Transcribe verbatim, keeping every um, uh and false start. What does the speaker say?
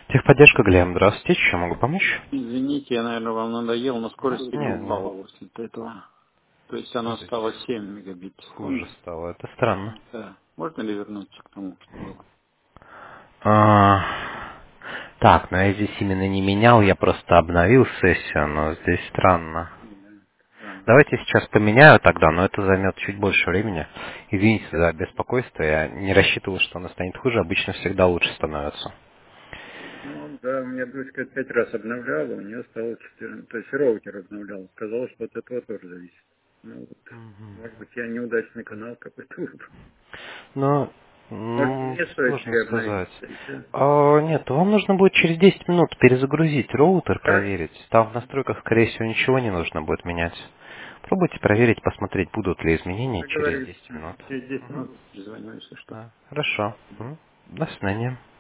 Техподдержка, Глеб, здравствуйте, чем могу помочь? Извините, я, наверное, вам надоел, но скорость сильно Нет, нет, упала после этого. То есть она стала скажите, семь мегабит в хуже секунду. стало, это странно. Да. Можно ли вернуться к тому, что было? А, так, но я здесь именно не менял, я просто обновил сессию, но здесь странно. Да, странно. Давайте сейчас поменяю тогда, но это займет чуть больше времени. Извините за беспокойство, я не рассчитывал, что она станет хуже, обычно всегда лучше становится. Ну да, у меня дочка пять раз обновляла, у нее стало четырнадцать. То есть роутер обновлял. Сказала, что от этого тоже зависит. Ну вот, может быть, я неудачный канал какой-то выбрал. Ну, Может, м, мне стоит сложно переобновить? сказать. И всё? А, нет, вам нужно будет через десять минут перезагрузить роутер, Как? проверить. Там в настройках, скорее всего, ничего не нужно будет менять. Пробуйте проверить, посмотреть, будут ли изменения через Договорились. десять минут. Через десять Мгм. минут перезвоню, если что. Да, хорошо. М, До свидания.